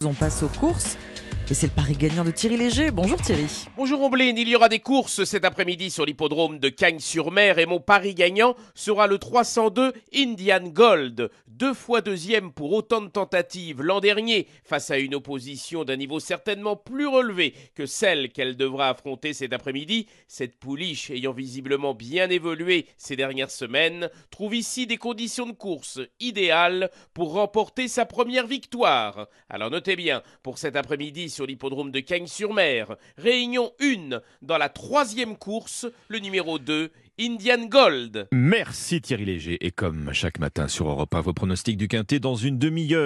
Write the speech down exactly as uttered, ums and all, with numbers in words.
On passe aux courses et c'est le pari gagnant de Thierry Léger. Bonjour Thierry. Bonjour Omblin, il y aura des courses cet après-midi sur l'hippodrome de Cagnes-sur-Mer et mon pari gagnant sera le trois cent deux Indian Gold. Deux fois deuxième pour autant de tentatives l'an dernier face à une opposition d'un niveau certainement plus relevé que celle qu'elle devra affronter cet après-midi. Cette pouliche ayant visiblement bien évolué ces dernières semaines trouve ici des conditions de course idéales pour remporter sa première victoire. Alors notez bien, pour cet après-midi sur l'hippodrome de Cagnes-sur-Mer, réunion un dans la troisième course, le numéro deux, Indian Gold. Merci Thierry Léger. Et comme chaque matin sur Europe un, vos pronostics du Quintet dans une demi-heure.